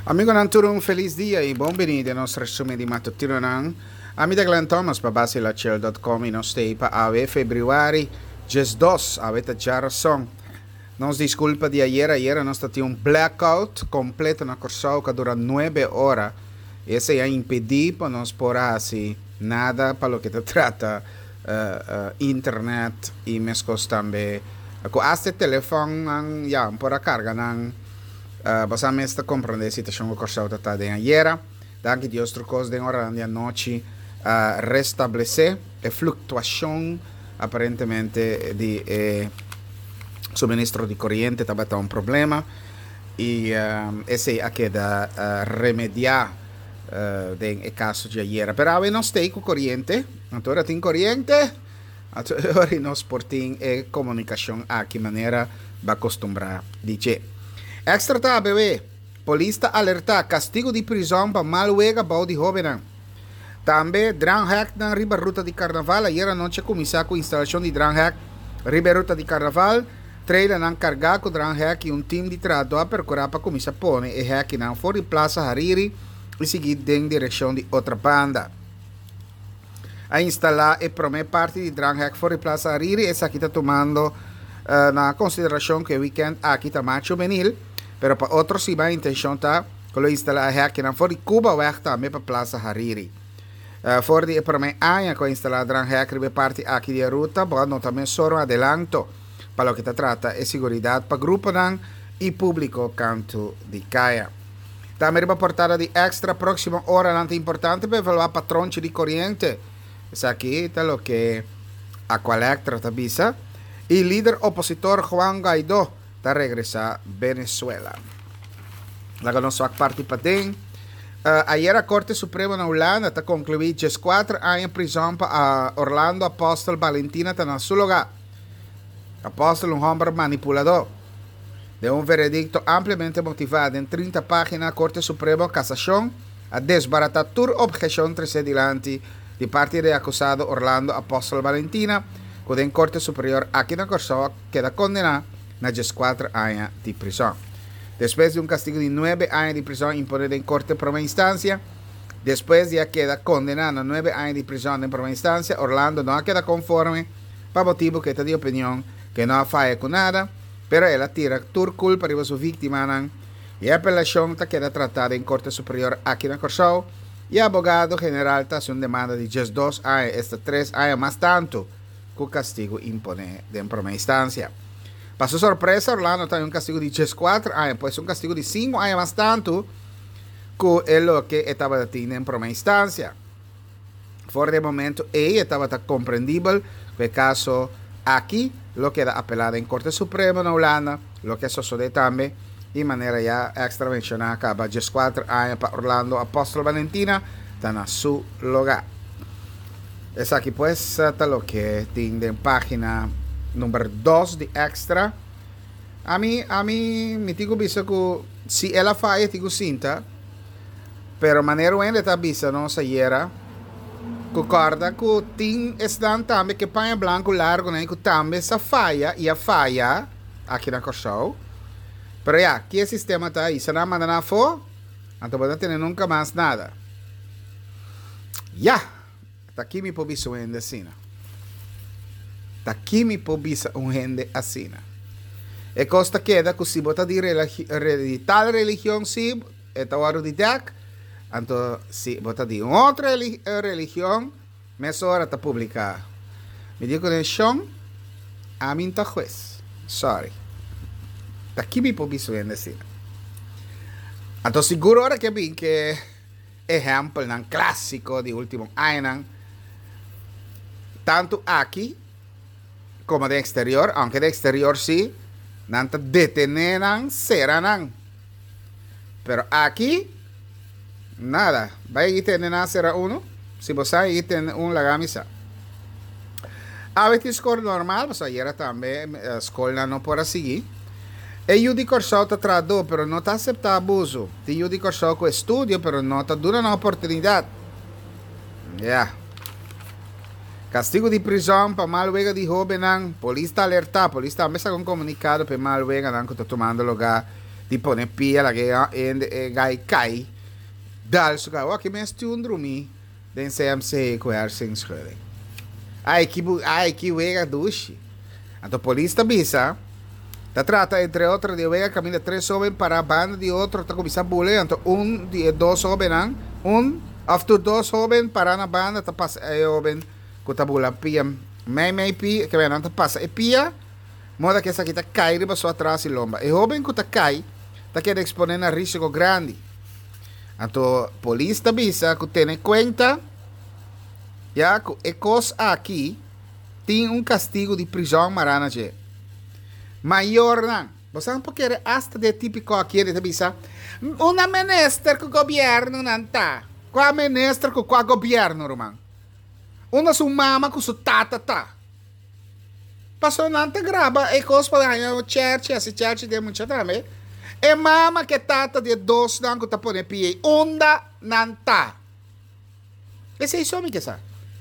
Amigo Nanturo, un feliz dia e benvenuti al nostro resume di mattutino nan. Amiga Glenn Thomas pa base la chill.com e nos pa ave februari just dos avete già razón. Nos disculpa di ayer nos stati un blackout completo na corso que dura 9 horas. Ese ya impedí para nos por así nada para lo que te trata internet y mescos también. Hasta telefono ya un po' a carga nan. Basicamente compreender a situação que correu da de ayer, daqui de outros coisas de hora da noite restabelecer a flutuação aparentemente de suministro de corrente estava um problema e esse aqui da remediar de caso de ayer. Pero agora não tem corrente, agora tem corrente, agora nós portem comunicação aqui maneira vai acostumbrar DJ. Extra tá, bebê. Polícia alerta castigo de prisão para malwega bau de jovem. Também, Dran Hack na riba ruta de carnaval. Ayer a noite começou com a instalação de Dran Hack riba ruta de carnaval. Trailer não carga com Dran Hack e time de trabalho a percorrer para começar a pôr e hack não fora de Plaza Hariri e seguir em direção de outra banda. A instalar e promete parte de Dran Hack fora de Plaza Hariri. Essa aqui está tomando na consideração que o weekend aqui está mais juvenil. Pero para outros sim a intenção está que lo instalar aqui na fora de Cuba ou também para Plaza Hariri. Fora de para mim año que instalar Dran Hack ribe parte aqui de ruta, bueno também só um adelanto para o que se trata é segurança para grupo nan e público canto de caia. Também riba portada de extra próxima hora não é importante para evaluar patrão de corrente. Isso aqui é o que a Colectra avisa. E líder opositor Juan Guaidó está regresa a Venezuela. La conosco parte paten. Ayer a Corte Suprema na Holanda está concluído 4 anos em prisão para Orlando Apóstol Valentina está na seu lugar. Apóstol um homem manipulador. De um veredicto amplamente motivado em 30 páginas, a Corte Suprema Casação a desbaratar toda objeção precedente de parte do acusado Orlando Apóstol Valentina, que em Corte Superior aqui na Corso queda condenado na 4 anos de prisão. Depois de um castigo de 9 anos de prisão imposto em corte de primeira instância, depois de queda condenado a 9 anos de prisão em primeira instância, Orlando não queda conforme, para motivo que está de opinião que não falla com nada, pero ela tira toda culpa de sua vítima e a apelação está queda tratada em corte superior aqui na Corso e o abogado general está uma demanda de 2 anos, esta 3 anos mais tanto que o castigo impone em primeira instância. Para sua surpresa, Orlando tem um castigo de 4 anos, pois um castigo de 5 anos mais tanto que é o que estava tendo em primeira instância. Fora de momento, ele estava compreendível que o caso aqui, lo que era apelado em Corte Suprema na Holanda, lo que sucede também, de maneira já extra mencionada, acaba 4 anos para Orlando Apóstol Valentina, está na seu lugar. Essa aqui, pues, está o que tem em página número 2 de extra. A mim me digo bisa que se ela faz digo cinta, pero maneiro ainda está bisa não saíra. Concorda que tem estão também que panha branco largo né que também essa falha e a falha aqui na Corso. Pero já que o sistema está aí, se não manda na fo, então não tem nunca mais nada. Já, tá aqui me pobiso ainda assim. Aqui me pobisa um rende assim. E costa queda que se bota de tal religião se é hora de deck, então se bota de outra religião, mas hora está publicar. Me digo que chão, a mim tá juez. Sorry. Aqui me pobisa rende assim. Então seguro hora que vi que exemplo nan clássico de último ano, tanto aqui como de exterior, aunque de exterior sí, nanta detenenan, seranan. Pero aquí, nada. Va a tener a ser uno, si vos hay tener un la camisa. A veces score normal, pues ayer también escola no por seguir. E io di corso está tradotto, pero no está aceptado abuso. Io di corso con estudio, pero no está dando una oportunidad. Yeah. Castigo de prisão para malwega de jovem, polícia alerta, polícia também está com comunicado para malwega que está tomando lugar Die pone pia la que en gai kai. Dal so ga que mes tu drumi. Den CMC com hersenschudding. Ai que wega dushi. Então polícia bisa. Ta trata entre outros de wega camina 3 jóvenes para a banda de outro ta começar bule. Então de 2 jóvenes after 2 jóvenes para na banda ta passa joven com ta bula pia. Mei pia que vem ta passa e pia. Moda que essa aqui ta cai riba sua atrás e lomba. E joven que ta cai ta quer exponer a risco grande. Então polícia bisa que tem em conta. Já que a coisa aqui tem castigo de prisão marana je. Maior não. Você não pode querer hasta de típico aqui de bisa. Uma ministra que o governo não tá. Qual ministra que o governo, irmão? Uma sua mama com sua tata tá. Passou não te grava e coisa para ganhar o church, esse church de muito também. E mama que tata de 2 não que tá pone pie. Onda não tá. Esse é isso me que sabe.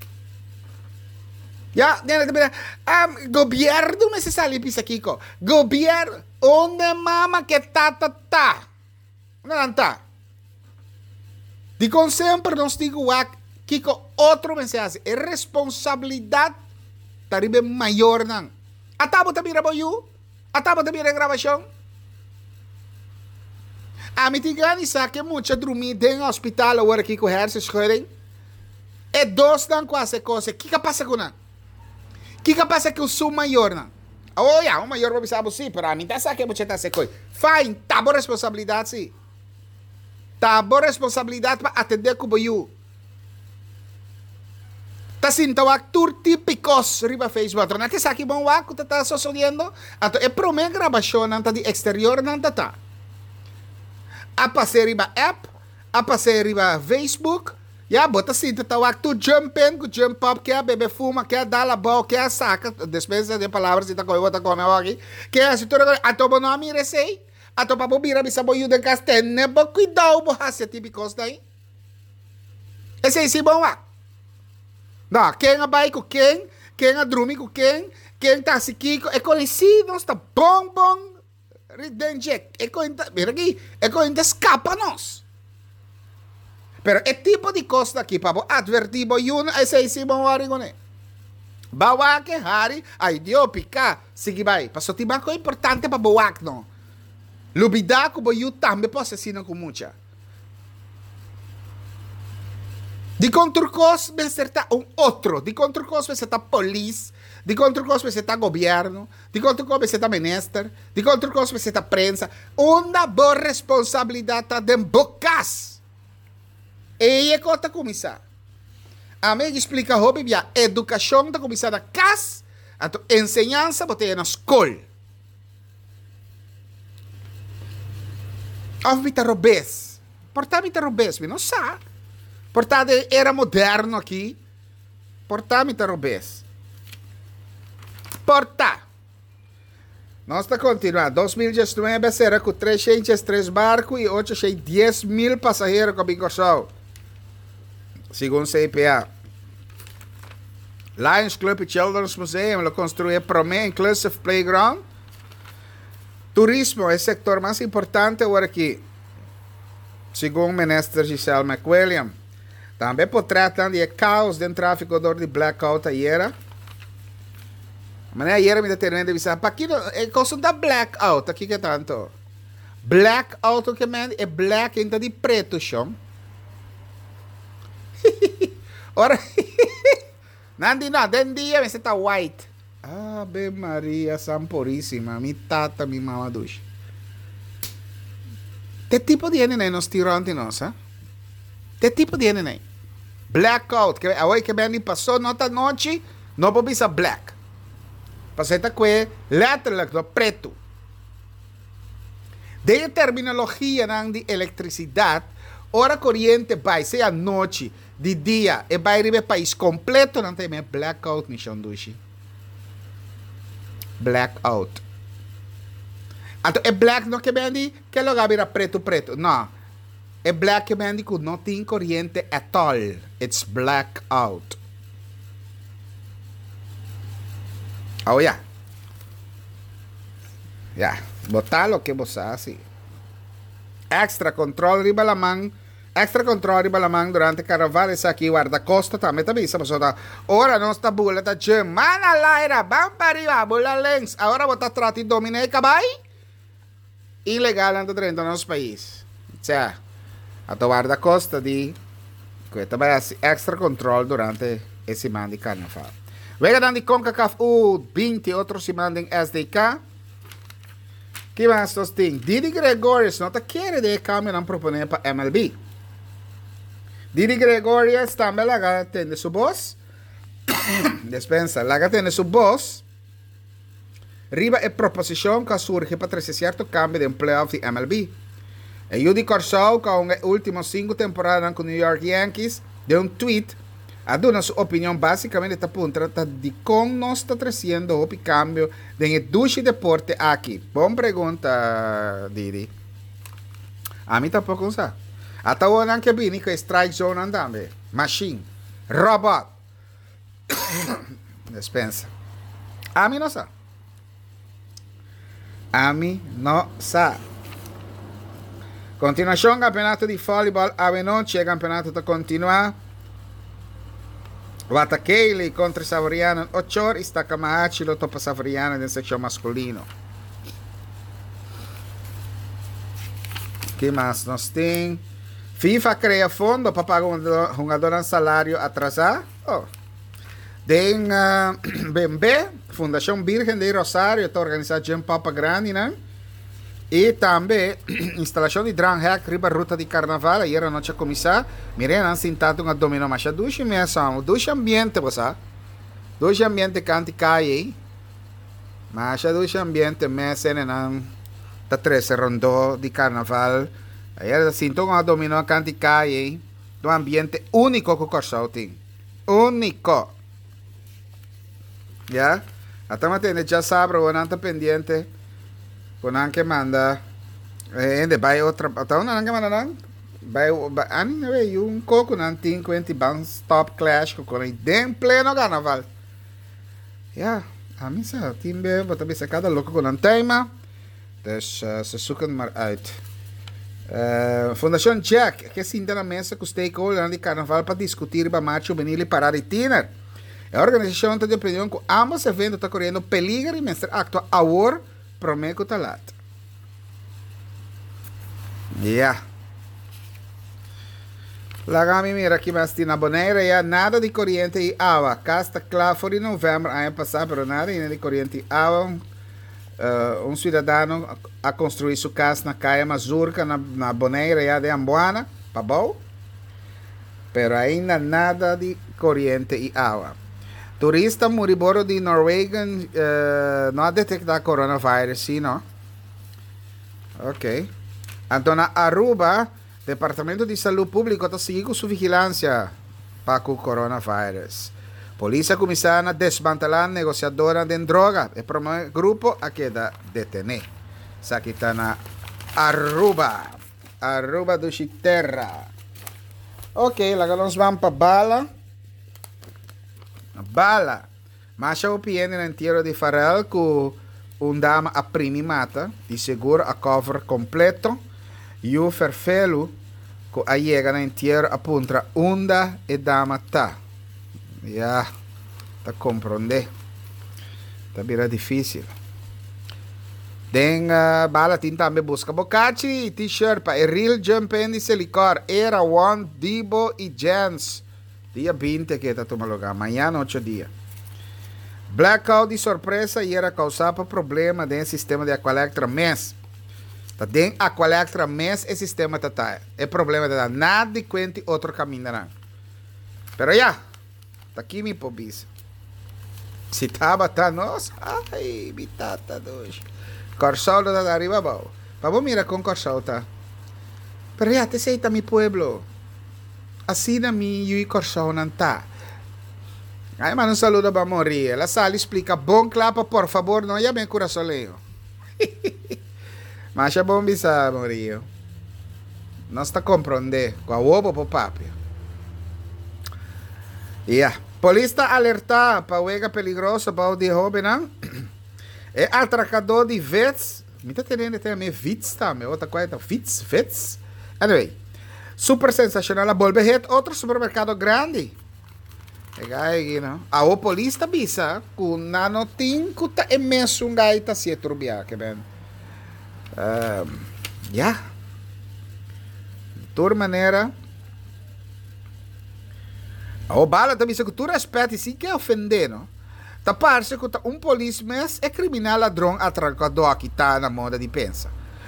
Ya, governo me se sali pisa kiko. Governo, onde mama que tá. Não tá. De com sempre nos digo kiko outro mensagem. É responsabilidade taribe maior não. Atabo também raboyu? Atabo também gravação? A mitigani sa que muita dormir dentro do hospital agora aqui com hersenschudding. É 2 não quase coisa. O que passa com não? O que passa que eu sou maior, não? Oh, yeah, o maior vai saber sim, pero a mim tá sabe que você tá secoi. Fine, tá boa responsabilidade, sim. Tá boa responsabilidade para atender com o tá sinto ator típicos riba Facebook. Não que sabe bom que tá sucedendo? Então, é pro minha gravação não tá de exterior não tá. A passar riba app, a passar riba Facebook. Ja, bota sim, tá o acto jump up, que a bebê fuma, que a dá a boca, que a saca, dispensa de palavras, e tá com outra come aqui, que a cintura, a toba não me recei, a toba bobira, me saboiu de castene, bo cuidado, bo hasse típicos daí. Esse é esse bom lá. Não, quem a vai com quem a dorme com quem tá se kiko, é conhecido, está bom, ridenje, é conhecido, mira aqui, é conhecido, escapa-nos. Pero é tipo de coisa aqui para advertir boiun esse esse bom arigone. Bawa que hari ai dio pica sigi vai. Passo ti banco importante para boak no. Lubida ko boiu tambe pode ser com muita. De controcos beserta outro. De controcos beserta police. De controcos beserta governo. De controcos beserta minister. De controcos beserta prensa. Uma boa responsabilidade de bocas. E é que está começando. A mim explica a educação está começando a casa, a ensinança você na escola. Of robês. Portar robês, não sabe. Portar era moderno aqui. Portar robês. Portar. Nós está continuando. 2019 será com 303 barcos e 810 mil passageiros com Bingo Show. Segundo CPA. Lions Club e Children's Museum lo construye Promé Inclusive Playground. Turismo é o setor mais importante agora aqui. Segundo o ministro Giselle McWilliam. Também por tratar de caos de tráfico de blackout ayer. Mas ayer me determinou de avisar. Para aqui é coisa da blackout. Aqui que tanto. Blackout que é black ainda de preto, chão. Ora, Nandi no, den dia você tá white. Ave Maria Samporíssima, mi tata, mi mamá dush. Te tipo de neném nos tirou ante nós, hein? Te tipo de neném. Blackout, que hoje que bem passou nota noite, não pode ser black. Passei tá com letterlijk do preto. De terminologia de eletricidade, hora corriente vai ser a noite, de dia, e vai ir país completo, não tem mais blackout ni chandushi. Blackout. Então, é black não que vende que lugar vira preto. Não. É black que vende que não tem corriente at all. It's blackout. Oh, yeah. Yeah. Botar lo que você assim. extra control riba la man durante carnaval sa aqui guarda-costa também também sabe só ora não está bula tá semana laira vamos para arriba bula lens agora botar trato e dominar cabai ilegal anda dentro do nosso país cioè a guarda-costa di questo vai extra control durante esse semana de carnaval vega dan di CONCACAF U20 outro semana em SDK que mais nós tem Didi Gregorius não tá querendo de câmbio não proponer para MLB Didi Gregorius também lá tem su boss dispensa lá tem su boss riba e proposição que surge para trazer certo cambio de playoff de MLB e Judy Corso com a última 5 temporadas com New York Yankees de um tweet a dar sua opinião basicamente está trata de como nós está trazendo o cambio de duche deporte aqui boa pergunta Didi a mim tampouco sabe até o ano que vem com strike zone andando machine robot dispensa a mim não sabe continuação campeonato de voleibol a noite campeonato está continuar Wata Keili contra Savoriano 8 horas está Kamahachi lo topa Savoriano na seção masculino que mais nós tem FIFA cria fundo para pagar um jogador em salário atrasado. Tem BMB, Fundação Virgem de Rosário, está organizando em Papa Grande, né? E também instalação de drone hack riba ruta de carnaval, aí era noite a começar. Mirem, han sentado uma dominó mais a duche mesmo, duche ambiente, você? Duche ambiente canti cai, mas a duche ambiente mesmo, né? Tá 13 rondó de carnaval. Aí sinto uma dominó canti cai, um ambiente único que o Corsão tem. Único. Ya? Até matene já sabe, o não tá pendiente. O não que manda. Vai outra. Até o não que manda não. Vai um coco não tem 20 bands top clash com ele em pleno carnaval. Ya? A mim sabe, timbe, vou também cada louco com um tema. Dus ze zoeken maar uit. Fundação Jack, que se na mesa com stakeholders de carnaval para discutir para marcha juvenil e parar de tiner. A organização está de opinião que ambos eventos estão correndo peligro e mestre acto agora prometo talat. Yeah. Lagami mira aqui mais na Bonaire ya nada de corrente e água. Cá está claro foi em novembro ano passado, pero nada de corrente e água. Um cidadão a construir sua casa na Caia Mazurca, na Bonaire ya de Ambuana, Pabau. Pero ainda nada de corrente e água. Turista moriboro de Noruega não ha detectado coronavírus, sim, não? Ok. Então, na Aruba, Departamento de Saúde Pública está seguindo sua vigilância para o coronavírus. Polícia começou a desmantelar negociadora de droga e promove grupo a queda detener. Isso aqui está na Aruba. Aruba do Chiterra. Ok, lá nós vamos para Bala. Mas a opinião no inteiro de Farel que dama a primi mata e segura a cover completo e o ferfelo que a chega no inteiro a puntra onda e dama tá. Ya, tá compreender. Tá bem difícil. Den Bala tin também busca bocachi e t-shirt para Real Jumping de Silicor. Era One, Dibo e Jens. Dia 20 que está tomando lugar, amanhã 8 dias. Blackout de surpresa e era causar problema dentro do sistema de Aqualectra mês. Tá dentro Aqualectra mês e sistema tá. É problema de nada de quente outro caminho não. Pero já, tá aqui me pobis. Se tava tá nossa, ai, bitata dois. Corsol da arriba bom. Vamos mirar com Corsol tá. Pero já te sei tá mi pueblo. Assim na minha e Corsol não tá. Ai, mas um saludo para morrer. La sala explica, bom clapa, por favor, não é bem coraçoleio. Mas é bom bisa morrer. Não está compreendendo. Com a ovo pro papi. Yeah. Polícia alerta para o ega perigoso para o de jovem, não? É atracador de vets Me tá tendo até minha Vitz, tá? Minha outra coisa, Vitz. Anyway, super sensacional a Bolbehet, outro supermercado grande. Aí, não? A Opolista bisa, com nanotin, que tá imenso um gaita se etrubia, que bem. De toda maneira, a bala também se que tu respeita e sim que é ofender, não? Tá parece que um policeman é criminal ladrão atracador que tá na moda de pensa.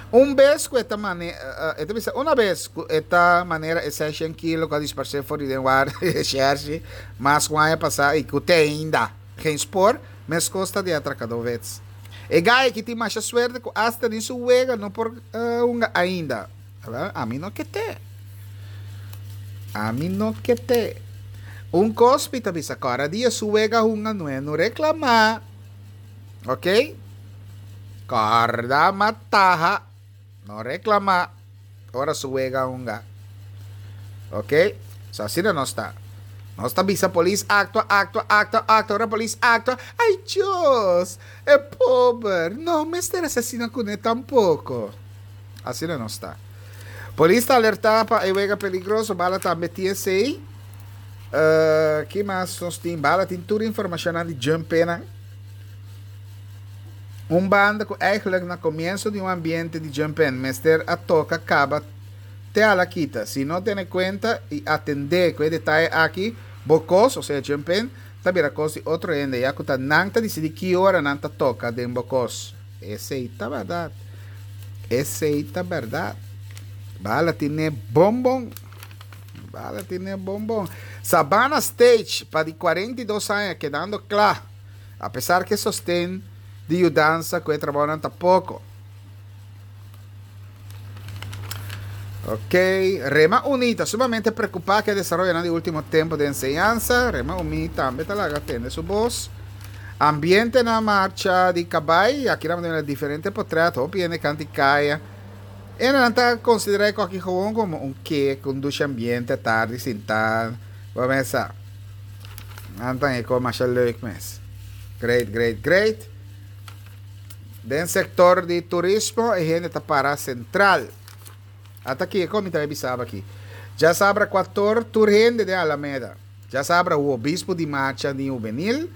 Uma vez com esta maneira é 100 kg que disparcer fora de ar exerce, mas quando é passar e que tem ainda quem expor, mas costa de atracador vezes. E gai que tem mais suerte que hasta nisso uega não por ainda. A mim não que te. Cospita bisa cara dia suega hunga não reclamar. Ok? Corda mataha. Não reclamar. Ora suega hunga. Ok? So assim não está. Não está bisa police actua. Ora police actua. Ai Deus. É pobre. Não me está assassina com ele tampouco. Assim não está. Polícia alerta para o ega peligroso. Bala também TSA. Que mais nós temos? Bala tem toda a informação de Jumpena. Banda que eigenlijk no começo de ambiente de Jumpen, mas ter a toca acaba te a la quita. Se não tem conta e atender com o detalhe aqui, bocos, ou seja, Jumpen, também a coisa de outro ende. Já que tá nanta decide que hora nanta toca de bocos. Esse aí tá verdade. Bala tem bombom. Sabana Stage, para de 42 anos, quedando claro. Apesar que sostém de mudança que trabalham pouco. Ok, Rema Unita, sumamente preocupada que desarrollan el último tiempo de enseñanza. Rema Unita también atende su voz. Ambiente na marcha de Cabay, aqui na diferente portrait, viene canticaya. E não está considerado qualquer jogo como que conduz ambiente tarde, sentar. Vamos começar. Então é como mais leuk mes. Great. Den sector de turismo, a gente está para central. Até aqui, como está avisado aqui. Já sabe 14 turgente de Alameda. Já sabe o obispo de marcha de Juvenil.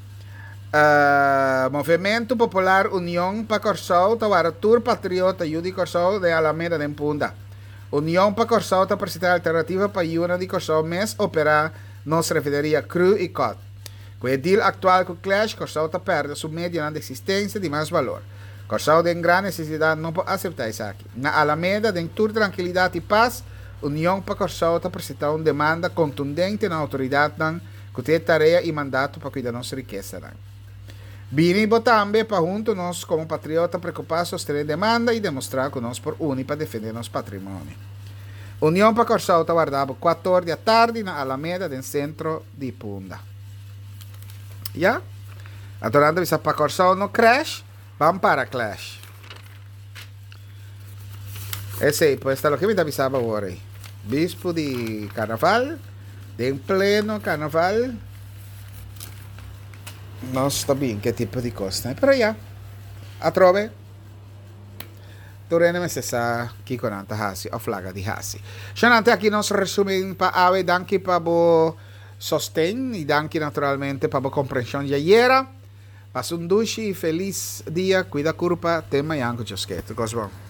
Movimento Popular União para Corsol, tawara Tour Patriota Yudi Corsol de Alameda de Punda. União para Corsol está apresentar alternativa para Yuna de Corsol mes operar nos referiria cru e cot. Com o deal atual com o Clash, Corsol está perde sua média de existência de mais valor. Corsol tem grande necessidade não pode aceitar isso aqui. Na Alameda, tem tour tranquilidade e paz, União para Corsol está apresentar uma demanda contundente na autoridade que tem tarefa e mandato para cuidar da nossa riqueza. Bini Botambe para junto nós como patriota preocupados sostener demanda e demonstrar que nós por uni para defender nosso patrimônio. União para Corsol está guardado 4 da tarde na Alameda do centro de Punda. Já? Adorando bisa para Corsol no crash, vamos para Clash. Esse aí, pues está lo que me avisava agora. Bispo de Carnaval, de pleno Carnaval. Non sto bene che tipo di costa, però ja, a trove Torene me se sa ki konanta hasi o flaga di hasi. Shanante aqui nos resumen pa ave danki pa bo sostén e danki naturalmente pa bo comprensión de ayer. Pasun dushi, feliz dia, cuida curpa, tema yanko chosqueto. Gosbon.